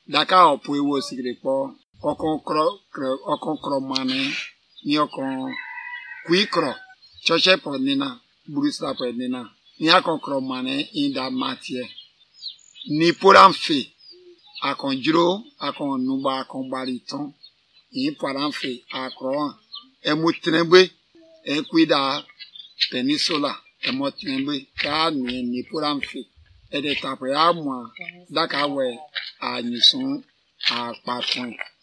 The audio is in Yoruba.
Daka opwe wo sigrepo okon kro mane ni okon kwikro choche po nina burisa po nina ni akon kro mane in da matie ni poranfe akon jiro akon nuba akon bariton in poranfe akro emutrenbe ekwida peninsula emutrenbe ka ni poranfe ede tapo ya mwa daka we a nyusun a patron